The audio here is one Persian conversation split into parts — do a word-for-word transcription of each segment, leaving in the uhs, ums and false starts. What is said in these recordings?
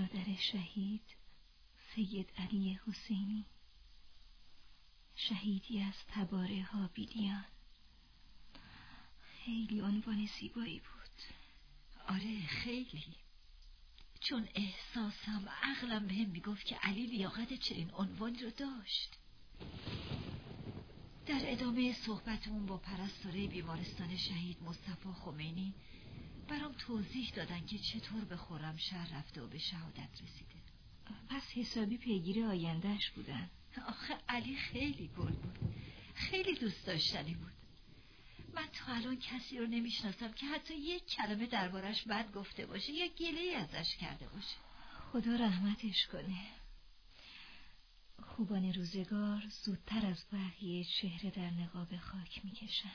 برادر شهید سید علی حسینی، شهیدی از تباره هابیلیان. خیلی عنوان زیبایی بود. آره خیلی، چون احساسم عقلم بهم میگفت که علی لیاقت چنین عنوانی رو داشت. در ادامه صحبتمون با پرستاره بیمارستان شهید مصطفی خمینی برام توضیح دادن که چطور به خرمشهر رفته و به شهادت رسیده. پس حسابی پیگیر آیندهش بودن. آخه علی خیلی گل بود، خیلی دوست داشتنی بود. من تا الان کسی رو نمیشناسم که حتی یک کلمه دربارش بد گفته باشه یا گله‌ای ازش کرده باشه. خدا رحمتش کنه. خوبان روزگار زودتر از بقیه چهره در نقاب خاک میکشن.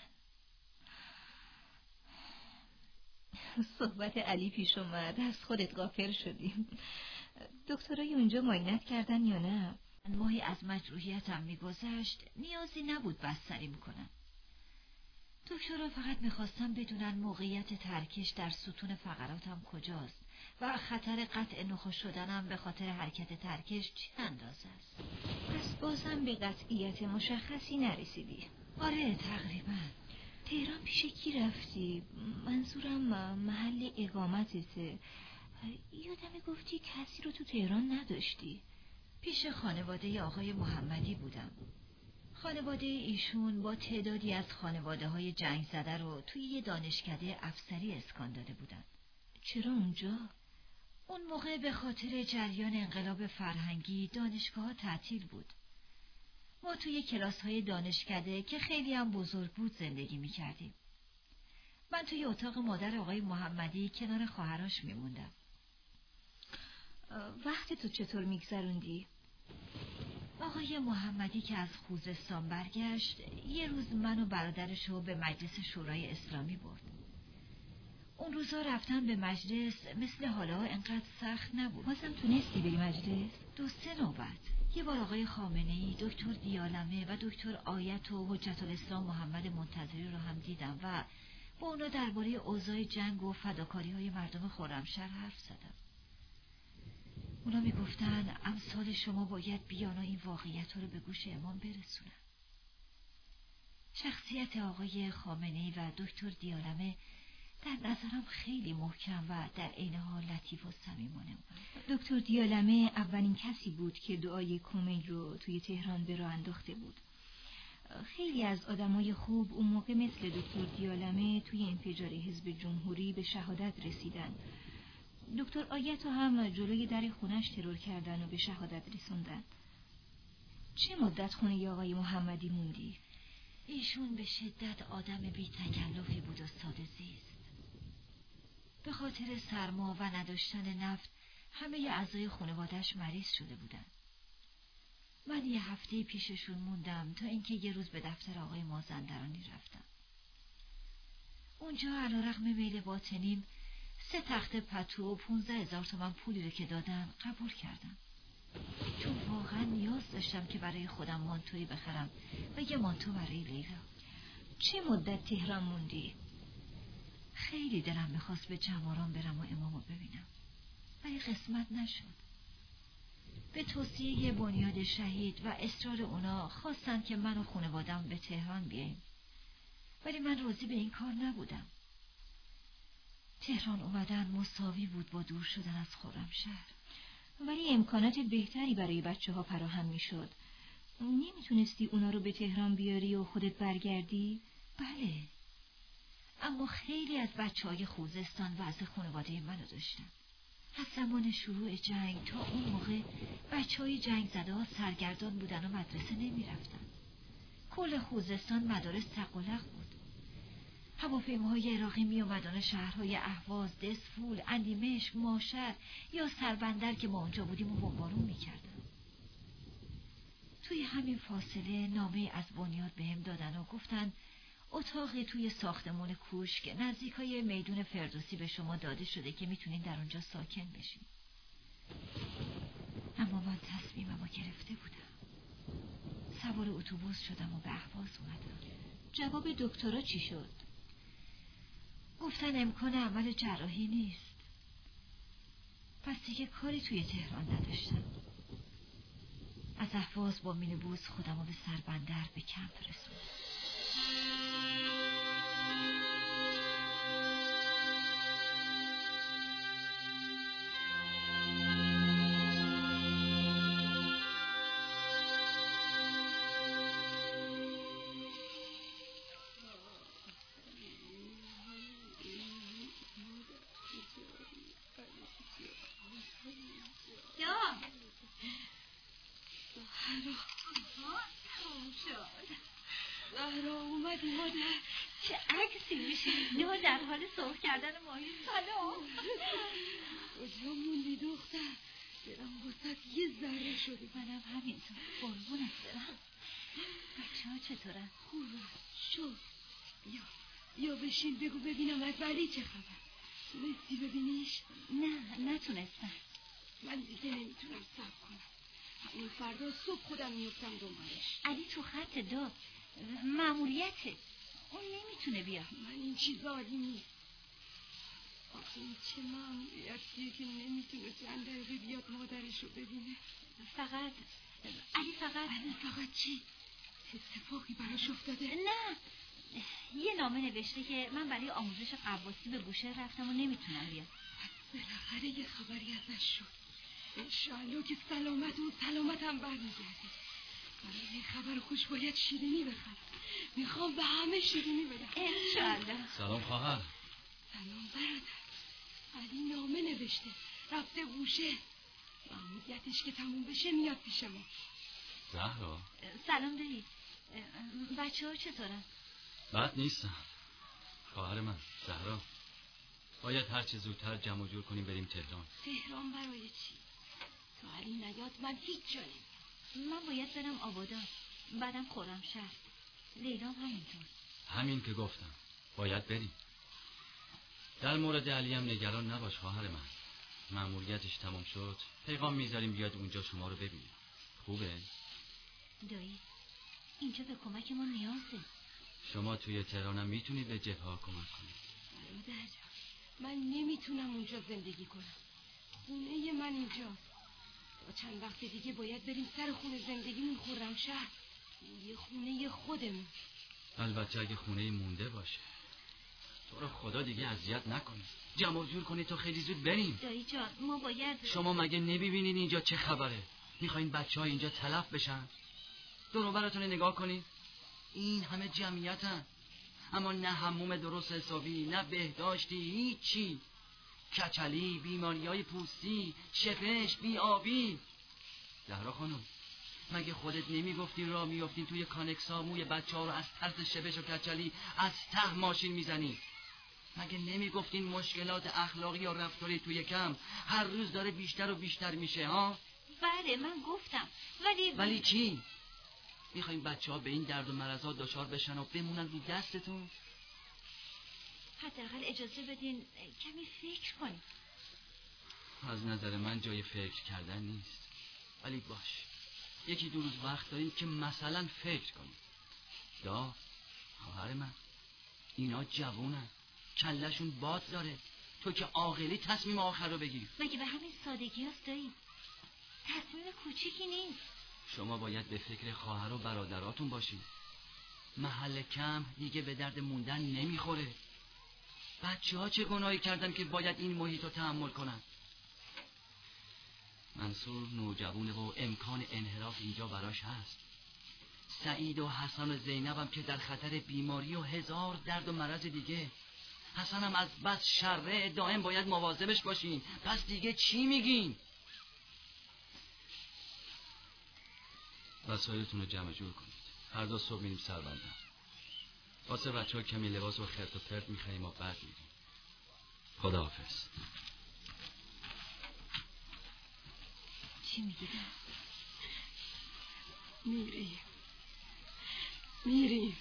صحبت علی پیش اومد، از خودت غافل شدیم. دکترای اونجا معاینت کردن یا نه؟ ماهی از مجروحیتم میگذشت، نیازی نبود بستریم کنن. دکترها فقط میخواستم بدونن موقعیت ترکش در ستون فقراتم کجاست و خطر قطع نخاع شدنم به خاطر حرکت ترکش چه اندازه است. پس بازم به قطعیت مشخصی نرسیدی؟ آره تقریبا. تهران پیش کی رفتی؟ منظورم محل اقامتته. یادم گفتی کسی رو تو تهران نداشتی. پیش خانواده آقای محمدی بودم. خانواده ایشون با تعدادی از خانواده های جنگ زده رو توی یه دانشکده افسری اسکان داده بودن. چرا اونجا؟ اون موقع به خاطر جریان انقلاب فرهنگی دانشگاه ها تعطیل بود. ما توی کلاس های دانشکده که خیلی هم بزرگ بود زندگی می کردیم. من توی اتاق مادر آقای محمدی کنار خواهراش می موندم. وقت تو چطور می گذروندی؟ آقای محمدی که از خوزستان برگشت یه روز من و برادرش رو به مجلس شورای اسلامی برد. اون روزا رفتن به مجلس مثل حالا انقدر سخت نبود. بازم تونستی بری مجلس؟ دو سه نوبت. یه بار آقای خامنه‌ای، دکتر دیالمه و دکتر آیت و حجت الاسلام محمد منتظری رو هم دیدم و با اونا درباره اوضاع جنگ و فداکاری‌های مردم خرمشهر حرف زدم. اونا میگفتن امثال شما باید بیان و این واقعیت رو به گوش امام برسونن. شخصیت آقای خامنه‌ای و دکتر دیالمه در نظرم خیلی محکم و در عین حال لطیف و صمیمانه بود. دکتر دیالمه اولین کسی بود که دعای کمیل رو توی تهران به راه انداخته بود. خیلی از آدمای خوب اون موقع مثل دکتر دیالمه توی انفجار حزب جمهوری به شهادت رسیدن. دکتر آیت هم جلوی در خونش ترور کردن و به شهادت رسوندن. چه مدت خونه آقای محمدی موندی؟ ایشون به شدت آدم بی تکلفی بود و ساده زیست. به خاطر سرما و نداشتن نفت همه اعضای خانواده‌اش مریض شده بودن. من یه هفته پیششون موندم تا اینکه یه روز به دفتر آقای مازندرانی رفتم. اونجا علیرغم میل باطنیم سه تخت پتو و پونزده هزار تومن پولی رو که دادن قبول کردم، چون واقعا نیاز داشتم که برای خودم مانتویی بخرم و یه مانتو برای لیلا. چه مدت تهران موندی؟ خیلی دلم میخواست به جماران برم و امامو ببینم، ولی قسمت نشد. به توصیه بنیاد شهید و اصرار اونا خواستن که من و خانوادم به تهران بیاییم، ولی من راضی به این کار نبودم. تهران اومدن مساوی بود با دور شدن از خرمشهر. ولی امکانات بهتری برای بچه ها فراهم می شد. نمیتونستی اونا رو به تهران بیاری و خودت برگردی؟ بله، اما خیلی از بچه های خوزستان وضع خانواده منو داشتن. از زمان شروع جنگ تا اون موقع بچه های جنگ زده ها سرگردان بودن و مدرسه نمی رفتن. کل خوزستان مدارس تقلق بود. هواپیماهای عراقی می اومدن شهرهای اهواز، دسفول، اندیمشک، ماشر یا سربندر که ما اونجا بودیم و بمبارون می کردن. توی همین فاصله نامه از بنیاد بهم دادن و گفتن اتاقی توی ساختمون کوشک نزدیکای میدون فردوسی به شما داده شده که میتونین در اونجا ساکن بشین. اما من تصمیممو گرفته بودم. سوار اتوبوس شدم و به اهواز اومدم. جواب دکترا چی شد؟ گفتن امکان عمل جراحی نیست. پس دیگه کاری توی تهران نداشتم. از اهواز با مینیبوس خودم رو به سربندر به کمپ رسوندم. زهرا اومدی مادر. چه عکسی میشه یا در حال سرخ کردن ماهی. سلام. کجا موندی دختر؟ دلم واسه یه ذره شده. منم همینطور. قربونت برم. بچه ها چطورن؟ خوبه. شو یا یا بشین بگو ببینم از ولی چه خبر. تونستی ببینیش؟ نه نتونستم. من دیگه نمیتونم صبر کنم. همین فردا صبح خودم میفتم دنبالش. علی تو خط داد. مأموریته. اون نمیتونه بیا. من این چیزا عالی نیست. آخه این چه مأموریتیه که نمیتونه چند دقیقه بیاد مادرش رو ببینه. فقط علی فقط علی فقط چی؟ اتفاقی براش افتاده؟ نه یه نامه نوشته که من برای آموزش غواصی به بوشهر رفتم و نمیتونم بیام. بالاخره یه خبری ازش شد. انشالله که سلامت و سلامت هم برمیگرده. برای این خبر خوش باید شیرینی بخرم. میخوام به همه شیرینی بدم. انشالله. سلام خواهر. سلام برادر. علی نامه نوشته رفته بوشهر. مأموریتش که تموم بشه میاد پیش ما. زهرا. سلام دایی. بچه ها چطورن؟ بد نیستم. خواهر من زهرا، باید هر چه زودتر جمع جور کنیم بریم تهران. تهران برای چی؟ تو علی نیاد من هیچ جا نمیرم. من باید برم آبادان، بعدم خرمشهر. لیلا همینطور. همین که گفتم باید بریم. در مورد علی هم نگران نباش خواهر من. مأموریتش تمام شد پیغام میذاریم بیاد اونجا شما رو ببینیم. خوبه؟ دایی اینجا به کمک ما نیازه. شما توی تهران هم میتونید به جبهه ها کمک کنید. برادر من نمیتونم اونجا زندگی کنم. خونه من اینجاست. تا چند وقت دیگه باید بریم سر خونه زندگیمون خرمشهر. یه خونه خودمون. البته اگه خونه مونده باشه. تو رو خدا دیگه اذیت نکنید. جمع جور کنید تا خیلی زود بریم. دایی جان ما باید. شما مگه نمیبینید اینجا چه خبره؟ میخواین بچه ها اینجا تلف بشن؟ دور و براتون نگاه کنید. این همه جمعیتن، اما نه حموم درست حسابی، نه بهداشتی، هیچی. کچلی، بیماریای پوستی، شپش، بیابی. زهرا خانم مگه خودت نمیگفتی راه میافتین توی کانکسا موی بچه ها رو از ترس شپش و کچلی از ته ماشین میزنی؟ مگه نمیگفتین مشکلات اخلاقی یا رفتاری توی کم هر روز داره بیشتر و بیشتر میشه ها؟ بله من گفتم ولی ولی چی؟ میخواین بچه ها به این درد و مرض ها دچار بشن و بمونن رو دستتون؟ حداقل اجازه بدین کمی فکر کنیم. از نظر من جای فکر کردن نیست، ولی باش یکی دو روز وقت داریم که مثلا فکر کنیم. دا خواهر من اینا جوونن، کلشون باد داره. تو که عاقلی تصمیم آخر رو بگیر. مگه به همین سادگی هست دایی؟ تصمیم کوچیکی نیست. شما باید به فکر خواهر و برادراتون باشید. محل کم دیگه به درد موندن نمیخوره. بچه ها چه گناهی کردن که باید این محیط رو تحمل کنن؟ منصور نوجوانه و امکان انحراف اینجا براش هست. سعید و حسن و زینب هم که در خطر بیماری و هزار درد و مرض دیگه. حسن هم از بس شره دائم باید مواظبش باشین. پس دیگه چی میگین؟ وسایلتون رو جمع جور کنید. فردا صبح میریم سربندر. واسه بچه ها کمی لباس و خرت و پرت میخواییم و بعد میریم. خداحافظ. چی میگی؟ میریم میریم.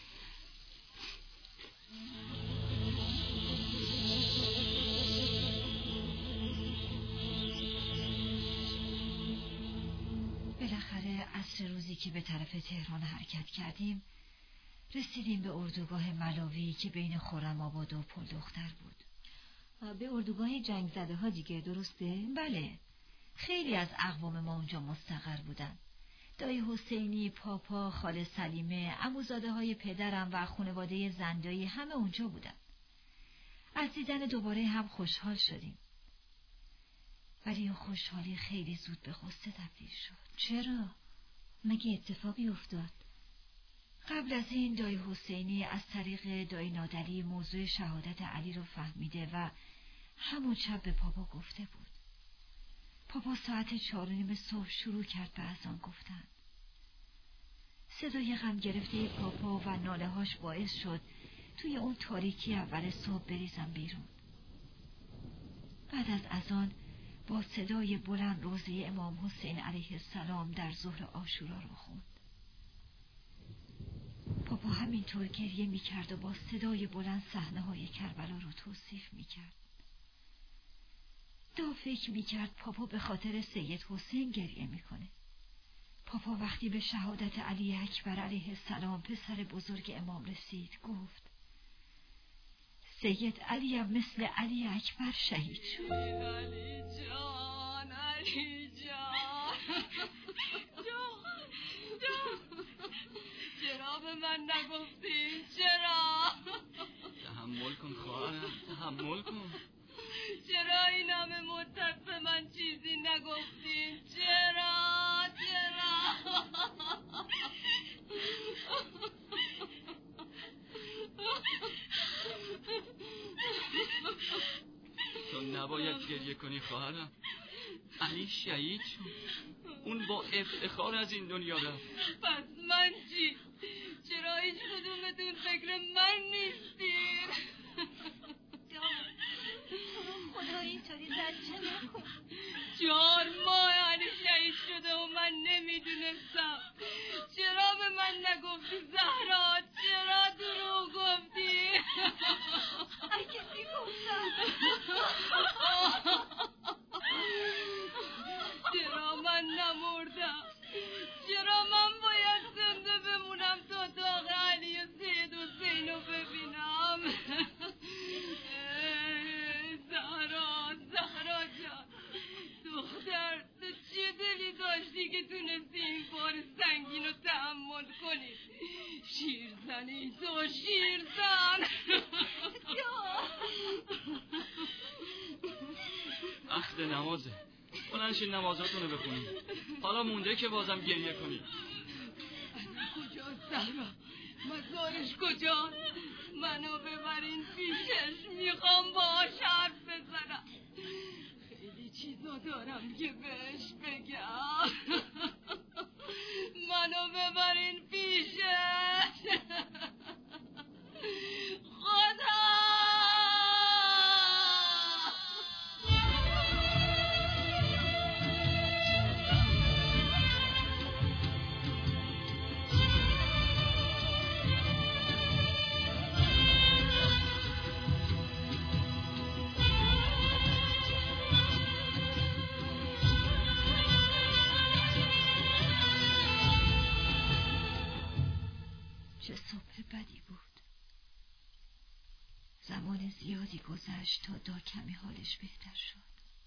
بالاخره عصر روزی که به طرف تهران حرکت کردیم رسیدیم به اردوگاه ملاوی که بین خرم‌آباد و پل دختر بود. به اردوگاه جنگ زده ها دیگه، درسته؟ بله، خیلی از اقوام ما اونجا مستقر بودن. دایی حسینی، پاپا، خاله سلیمه، عموزاده های پدرم و خانواده زندایی همه اونجا بودن. از دیدن دوباره هم خوشحال شدیم. ولی اون خوشحالی خیلی زود به غصه تبدیل شد. چرا؟ مگه اتفاقی افتاد؟ قبل از این دایی حسینی از طریق دایی نادری موضوع شهادت علی رو فهمیده و همون شب به پاپا گفته بود. پاپا ساعت چهار و نیم صبح شروع کرد به اذان گفتن. صدای غم گرفته پاپا و ناله هاش باعث شد توی اون تاریکی اول صبح بریزم بیرون. بعد از اذان با صدای بلند روزه امام حسین علیه السلام در ظهر عاشورا رو خوند. پاپا همینطور گریه میکرد و با صدای بلند صحنه های کربلا رو توصیف میکرد. دا فکر میکرد پاپا به خاطر سید حسین گریه میکنه. پاپا وقتی به شهادت علی اکبر علیه السلام پسر بزرگ امام رسید گفت سید علی هم مثل علی اکبر شهید شد. علی جان، علی جان، جان، جان، چرا به من نگفتی؟ چرا؟ تحمل کن خواهرم، تحمل کن. چرا این همه مدت به من چیزی نگفتین؟ چرا؟ چرا؟ تو نباید گریه کنی خواهرم. علی شهید شد، اون با افتخار از این دنیا رفت. پس من چی؟ چرا هیچ کدومتون فکر من نیستین؟ خدا اینطوری زجه نکن. چهار ماه علی شهید شده و من نمیدونستم. چرا به من نگفتی زهرا؟ چرا دروغ گفتی؟ اگه میگفتم چرا من نمردم؟ چرا من باید زنده بمونم تا داغ علی و سید حسین رو ببینم؟ زهرا، زهرا جان، دختر، تو چه دلی داشتی که تونستی این بار سنگین رو تحمل کنی؟ شیرزنی تو، شیرزن. وقت نمازه، بلند شین نمازاتونو بخونید. حالا مونده که بازم گریه کنید. کجاست زهرا؟ مزارش کجاست؟ منو ببرین پیشش، میخوام باهاش حرف بزنم. خیلی چیزا دارم که بهش بگم. منو ببرین پیشش. خدا! چه صبح بدی بود. زمان زیادی گذشت تا دا کمی حالش بهتر شد.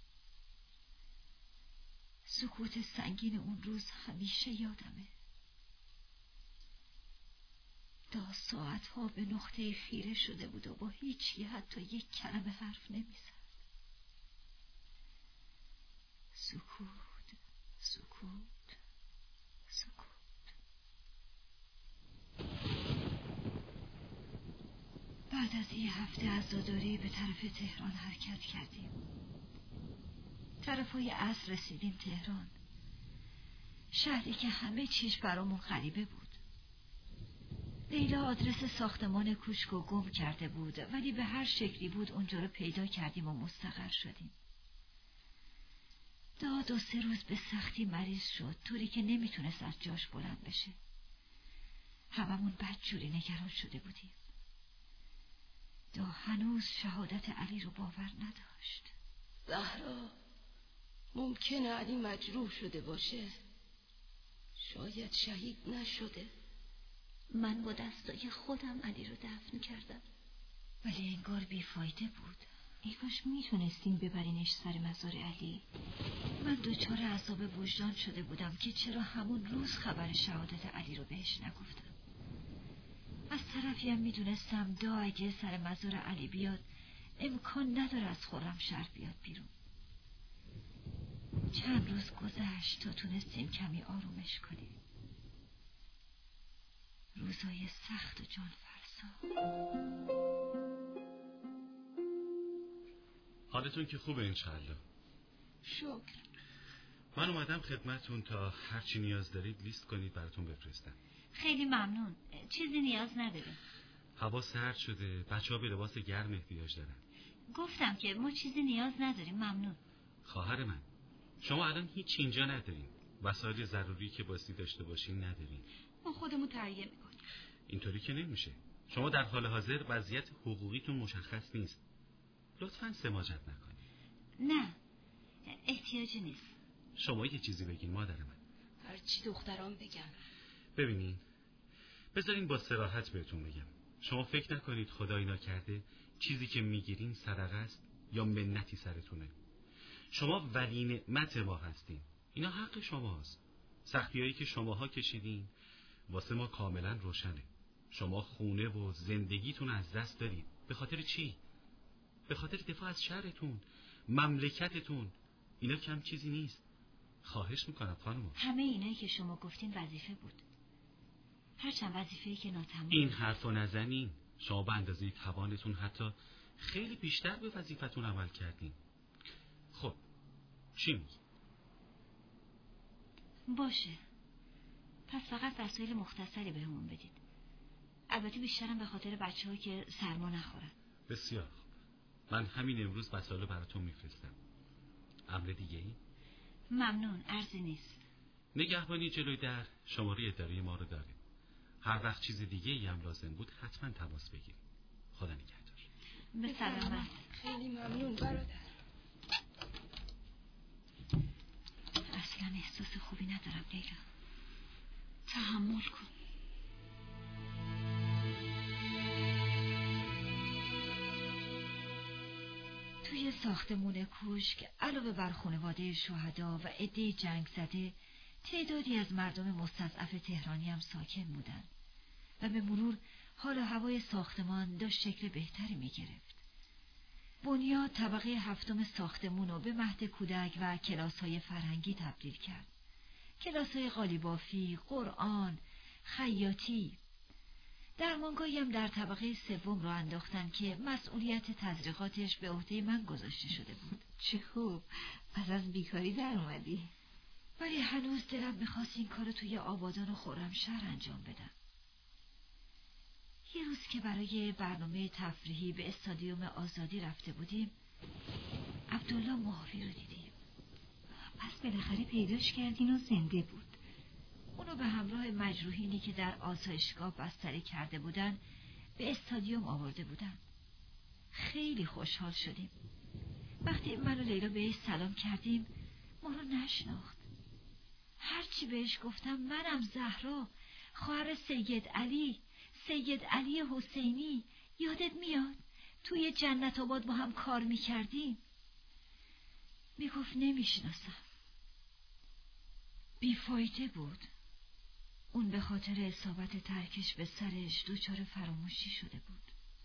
سکوت سنگین اون روز همیشه یادمه. دا ساعتها به نقطه خیره شده بود و با هیچی حتی یک کلمه حرف نمیزد. سکوت، سکوت، سکوت. بعد از یه هفته عزاداری به طرف تهران حرکت کردیم. طرفای عصر رسیدیم تهران، شهری که همه چیز برامون غریبه بود. لیلا آدرس ساختمان کوشک رو گم کرده بود، ولی به هر شکلی بود اونجا رو پیدا کردیم و مستقر شدیم. دا دو سه روز به سختی مریض شد، طوری که نمیتونست از جاش بلند بشه. هممون بدجوری نگران شده بودیم. دا هنوز شهادت علی رو باور نداشت. زهرا، ممکنه علی مجروح شده باشه. شاید شهید نشده. من با دستای خودم علی رو دفن کردم. ولی انگار بیفایده بود. ای کاش میتونستین ببرینش سر مزار علی. من دچار عذاب وجدان شده بودم که چرا همون روز خبر شهادت علی رو بهش نگفتم. از طرفی هم میدونستم دا اگه سر مزار علی بیاد امکان نداره از خرمشهر بیاد بیرون. چند روز گذشت تا تونستیم کمی آرومش کنیم. روزای سخت و جان فرسا. حالتون که خوبه انشالله؟ شکر. من اومدم خدمتون تا هرچی نیاز دارید لیست کنید براتون بفرستم. خیلی ممنون. چیزی نیاز نداره. هوا سرد شده، بچه ها به لباس گرم احتیاج دارن. گفتم که ما چیزی نیاز نداریم. ممنون. خواهر من، شما الان هیچ اینجا ندارین. وسایل ضروری که باستی داشته باشین ندارین. ما خودمون تهیه میکنیم. اینطوری که نمیشه. شما در حال حاضر وضعیت حقوقیتون مشخص نیست. لطفاً سماجت نکنید. نه، احتیاجی نیست. شما یه چیزی بگین مادر من. هرچی دختران بگن. ببینین، بذارین با صراحت بهتون بگم. شما فکر نکنید خدایی نکرده چیزی که میگیرین صدقه است یا منتی سرتونه. شما ولی نعمت ما هستین. اینا حق شماست. سختیایی که شماها کشیدین واسه ما کاملا روشنه. شما خونه و زندگیتون از دست دارید. به خاطر چی؟ به خاطر دفاع از شهرتون، مملکتتون. اینا کم چیزی نیست. خواهش میکنم خانم. همه اینایی که شما گفتین وظیفه بود. هرچند وظیفه‌ای که ناتمام. این حرفو نزنین. شما به اندازه توانتون حتی خیلی بیشتر به وظیفتون عمل کردین. خب چی میگی؟ باشه. پس فقط وسایل مختصری بهمون بدید. البته بیشترم به خاطر بچه‌ها که سرما نخورن. بسیار خوب. من همین امروز وسایل براتون میفرستم. امر دیگه ای؟ ممنون، ارزی نیست. نگهبانی جلوی در شماره اداره ما رو داره. هر وقت چیز دیگه ای هم لازم بود حتما تماس بگیرید. خدا نگهدار. به سلامت. خیلی ممنون برادر. اصلا احساس خوبی ندارم لیلا. تحمل کن. توی ساختمون کوشک علاوه بر خانواده شهدا و عده جنگ زده تعدادی از مردم مستضعف تهرانی هم ساکن بودن و به مرور حال و هوای ساختمان داشت شکل بهتری می گرفت. بنیاد طبقه هفتم ساختمون رو به مهد کودک و کلاس‌های فرهنگی تبدیل کرد. کلاس‌های قالیبافی، قرآن، خیاطی. درمانگاهی هم در طبقه سوم رو انداختن که مسئولیت تزریقاتش به عهده من گذاشته شده بود. چه خوب، پس از بیکاری در اومدی. ولی هنوز دلم میخواست این کارو توی آبادان و خرمشهر انجام بدم. یه روز که برای برنامه تفریحی به استادیوم آزادی رفته بودیم، عبدالله ماهوی رو دیدیم. پس بالاخره پیداش کردین و زنده بود. اونو به همراه مجروحینی که در آسایشگاه بستری کرده بودن به استادیوم آورده بودن. خیلی خوشحال شدیم. وقتی من و لیلا بهش سلام کردیم ما رو نشناخت. هرچی بهش گفتم منم زهرا، خواهر سید علی، سید علی حسینی، یادت میاد؟ توی جنت آباد با هم کار میکردیم. میگفت نمیشناسم. بیفایده بود. اون به خاطر اصابت ترکش به سرش دچار فراموشی شده بود.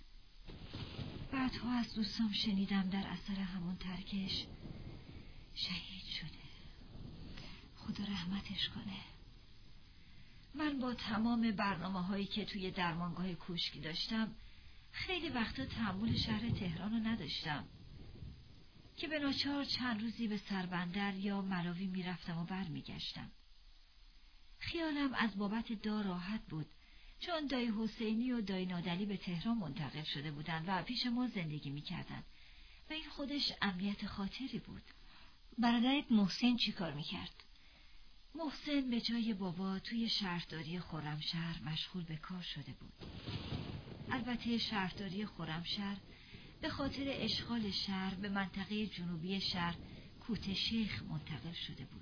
بعدها از دوستام شنیدم در اثر همون ترکش شهید شده. خدا رحمتش کنه. من با تمام برنامه هایی که توی درمانگاه کوشکی داشتم خیلی وقتا تحمل شهر تهران رو نداشتم که به ناچار چند روزی به سربندر یا ملاوی میرفتم و بر میگشتم. خیالم از بابت دا راحت بود چون دایی حسینی و دایی نادلی به تهران منتقل شده بودن و پیش ما زندگی میکردن و این خودش امنیت خاطری بود. برادرت محسن چی کار میکرد؟ محسن به جای بابا توی شهرداری خرمشهر مشغول به کار شده بود. البته شهرداری خرمشهر به خاطر اشغال شهر به منطقه جنوبی شهر کوت شیخ منتقل شده بود.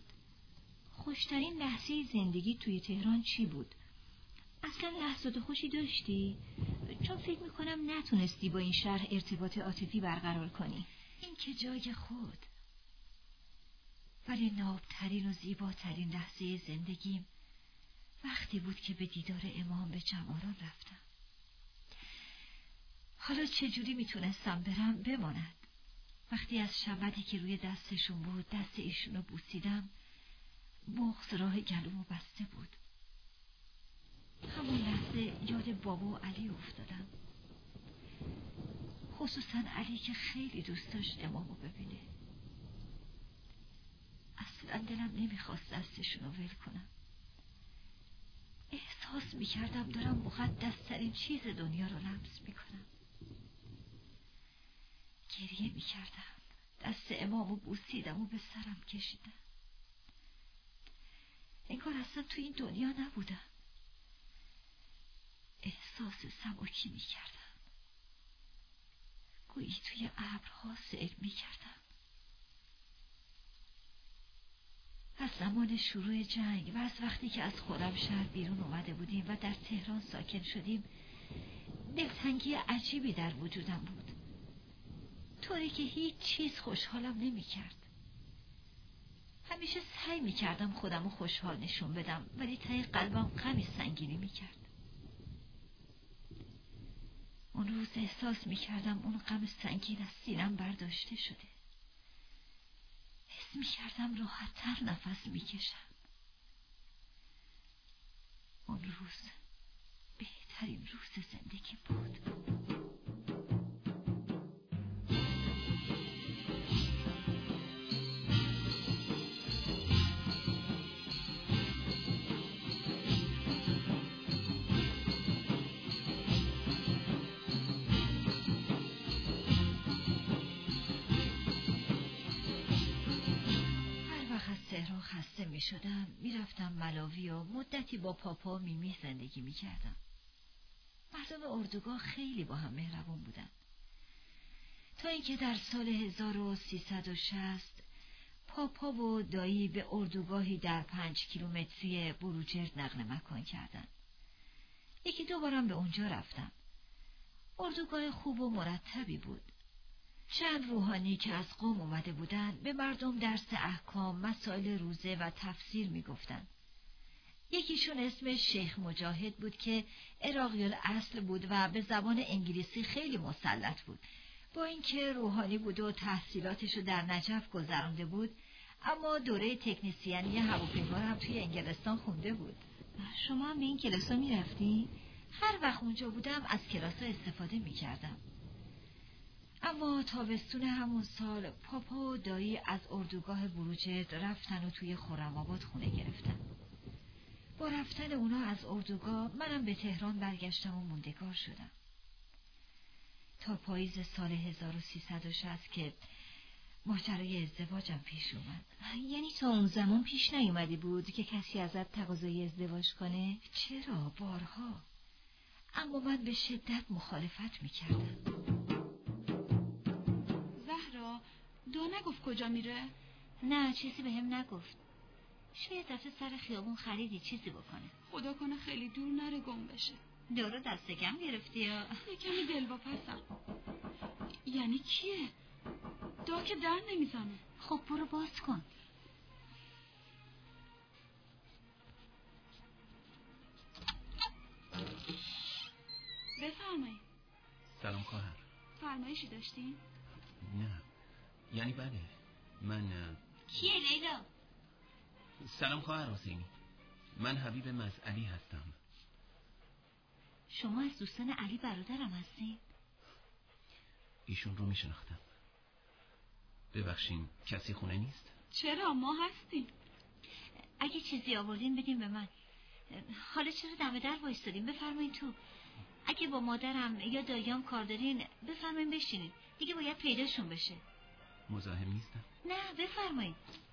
خوشترین لحظه زندگی توی تهران چی بود؟ اصلا لحظات خوشی داشتی؟ چون فکر میکنم نتونستی با این شهر ارتباط عاطفی برقرار کنی. این که جای خود، ولی نابترین و زیباترین لحظه زندگیم وقتی بود که به دیدار امام به جماران رفتم. حالا چجوری میتونستم برم بماند؟ وقتی از شمعی که روی دستشون بود دست ایشونو بوسیدم، بغض راه گلومو بسته بود. همون لحظه یاد بابا و علی افتادم، خصوصا علی که خیلی دوست داشت امامو ببینه. اصلا دلم نمیخواست دستشونو ول کنم. احساس میکردم دارم مقدس‌ترین چیز دنیا رو لمس میکنم. گریه میکردم، دست امامو بوسیدم و به سرم کشیدم. انگار اصلا تو این دنیا نبودم. احساس سبکی میکردم، گویی توی ابرها سیر میکردم. از زمان شروع جنگ و از وقتی که از خرمشهر بیرون اومده بودیم و در تهران ساکن شدیم، دلتنگی عجیبی در وجودم بود، طوری که هیچ چیز خوشحالم نمی کرد. همیشه سعی می کردم خودم رو خوشحال نشون بدم، ولی ته قلبم غمی سنگینی می کرد. اون روز احساس می کردم اون غم سنگین از سینم برداشته شده. حس می کردم راحت تر نفس می کشم. اون روز بهترین روز زندگی بود. خسته می شدم می رفتم ملاوی و مدتی با پاپا و میمی زندگی می کردم. مردم اردوگاه خیلی با هم مهربون بودن، تا اینکه در سال هزار و سیصد و شصت پاپا و دایی به اردوگاهی در پنج کیلومتری بروجرد نقل مکان کردن. یکی دو بارم به اونجا رفتم. اردوگاه خوب و مرتبی بود. چند روحانی که از قم اومده بودن به مردم درس احکام، مسائل روزه و تفسیر میگفتن. یکیشون اسمش شیخ مجاهد بود که عراقی الاصل بود و به زبان انگلیسی خیلی مسلط بود. با اینکه روحانی بود و تحصیلاتشو در نجف گذرانده بود، اما دوره تکنسیانی هواپیما هم توی انگلستان خونده بود. شما هم به این کلاسا میرفتی؟ هر وقت اونجا بودم از کلاسا استفاده میکردم. اما تابستون همون سال پاپا و دایی از اردوگاه بروجرد رفتن و توی خرم‌آباد خونه گرفتن. با رفتن اونا از اردوگاه منم به تهران برگشتم و موندگار شدم تا پاییز سال هزار و سیصد و شصت که ماجرای ازدواجم پیش اومد. یعنی تا اون زمان پیش نیومده بود که کسی ازت تقاضای ازدواج کنه؟ چرا، بارها. اما من به شدت مخالفت میکردم. زهرا، دو نگفت کجا میره؟ نه، چیزی به هم نگفت. شاید رفته سر خیابون خریدی چیزی بکنه. خدا کنه خیلی دور نره گم بشه. دورو دست کم گرفتی یا؟ یکمی دلواپسم. یعنی کیه؟ دا که در نمیزنه. خب برو باز کن. بفرمایید. سلام خواهر. فرمایشی داشتین؟ نه، یعنی بله. من کیه لیلا؟ سلام خواهر حسینی، من حبیب مزعلی هستم. شما از دوستان علی برادرم هستین؟ ایشون رو میشناختم. ببخشین، کسی خونه نیست؟ چرا، ما هستیم. اگه چیزی آوردین بدین به من. حالا چرا دم در وایستادین؟ بفرمایین تو. اگه با مادرم یا داییام کار دارین بفرمایین بشینین، دیگه باید پیداشون بشه. مزاحم نیستم؟ نه، بفرمایین.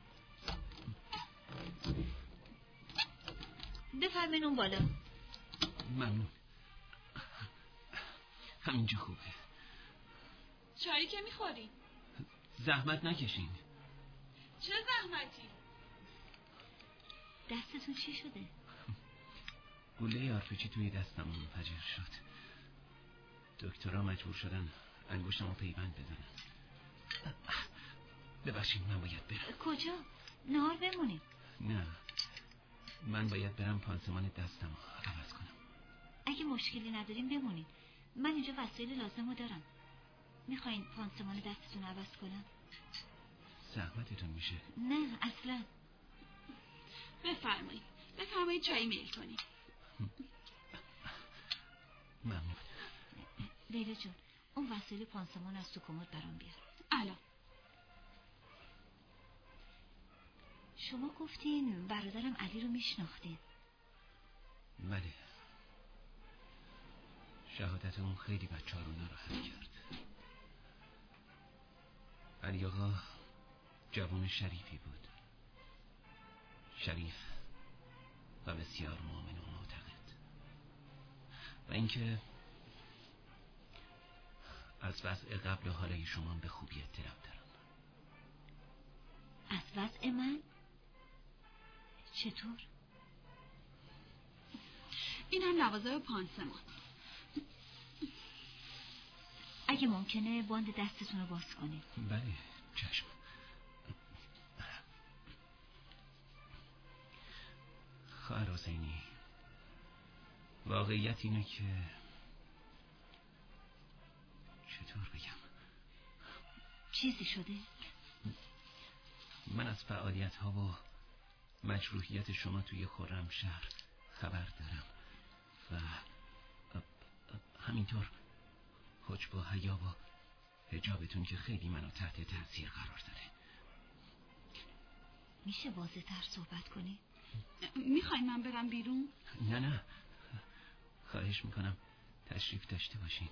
بفرمایین اون بالا. ممنون. همینجا خوبه. چایی که میخورین؟ زحمت نکشین. چه زحمتی؟ دستتون چی شده؟ گوله آرپیچی توی دستم منفجر شد. دکترها مجبور شدن انگشتمو پیوند بزنن. ببخشید من باید برم. کجا؟ نهار بمونه. نه، من باید برم پانسمان دستمو عوض کنم. اگه مشکلی نداریم بمونید. من اینجا وسایل لازمو دارم. میخواین پانسمان دستتون عوض کنم؟ زحمتتون میشه. نه اصلا. بفرمایید بفرمایید چای میل کنید. ممنون. لیلا جون اون وسایل پانسمان از تو کمد برام بیار. الان. شما گفتین برادرم علی رو میشناختین. بله. شهادت اون خیلی بچه ها رو ناراحت کرد. علی آقا جوان شریفی بود. شریف و بسیار مؤمن و معتقد. و اینکه از وضع قبل حالای شما به خوبی اطلاع دارم. از وضع من؟ چطور؟ این هم لوازم پانسمان. اگه ممکنه باند دستتون رو باز کنید. بله چشم. خواهر حسینی، واقعیت اینه که چطور بگم، چیزی شده؟ من از فعالیت ها و مجروحیت شما توی خرمشهر خبر دارم و همینطور حجب و حیا و حجابتون که خیلی منو تحت تاثیر قرار داده. میشه واضح تر صحبت کنی؟ میخوای من برم بیرون؟ نه نه، خواهش میکنم تشریف داشته باشین.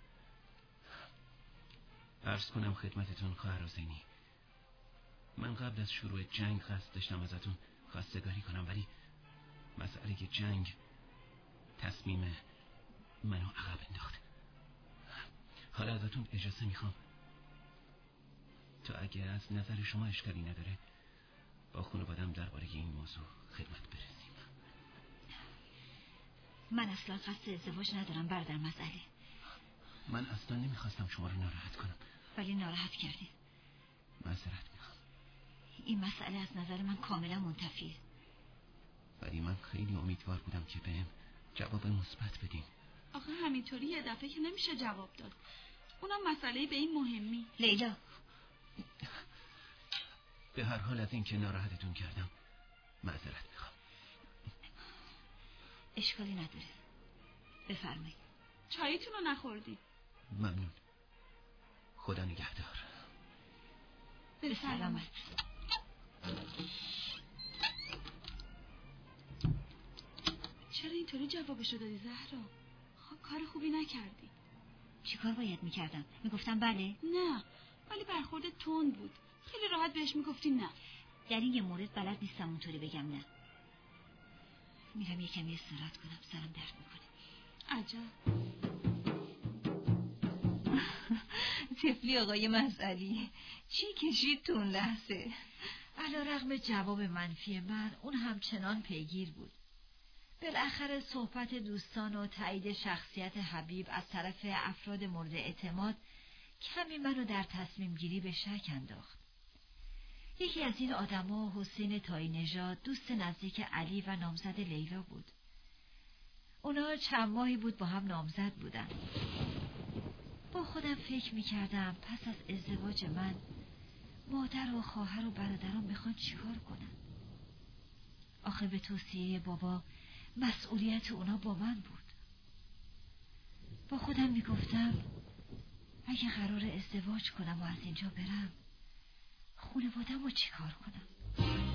عرض کنم خدمتتون خواهر حسینی، من قبل از شروع جنگ قصد داشتم ازتون خواستگاری کنم، ولی مسئله جنگ تصمیم منو عقب انداخت. حالا ازتون اجازه میخوام تا اگه از نظر شما اشکالی نداره با خانواده‌ام درباره این موضوع خدمت برسیم. من اصلا قصد ازدواج ندارم برادر مسئله. من اصلا نمیخواستم شما رو ناراحت کنم. ولی ناراحت کردی. معذرت میخوام. این مسئله از نظر من کاملا منتفیه. ولی من خیلی امیدوار بودم که بهم جواب مثبت بدین. آخه همینطوری یه دفعه که نمیشه جواب داد. اونم مسئله به این مهمی. لیلا، به هر حال از این که ناراحتتون کردم معذرت میخوام. اشکالی نداره. بفرمایید. چایتون رو نخوردی؟ ممنون. خدا نگهدار. به سلامت. چرا اینطوری جوابشو دادی زهرا؟ خب کار خوبی نکردی. چی کار باید میکردم؟ میگفتم بله؟ نه، ولی برخورد تند بود. خیلی راحت بهش میگفتی نه. در این یه مورد بلد نیستم اونطوری بگم نه. میرم یه کمی استراحت کنم، سرم درد میکنه. عجب. طفلی آقای مسئلی چی کشید تو اون لحظه؟ علیرغم جواب منفی من اون همچنان پیگیر بود. بالاخره صحبت دوستان و تایید شخصیت حبیب از طرف افراد مورد اعتماد کمی منو در تصمیم گیری به شک انداخت. یکی از این آدما حسین تایی نژاد، دوست نزدیک علی و نامزد لیلا بود. اونا چند ماهی بود با هم نامزد بودن. با خودم فکر میکردم پس از ازدواج من مادر و خواهر و برادران میخوان چیکار کنن؟ آخه به توصیه بابا مسئولیت اونا با من بود. با خودم میگفتم اگه قرار ازدواج کنم و از اینجا برم خانواده‌مو چیکار کنم؟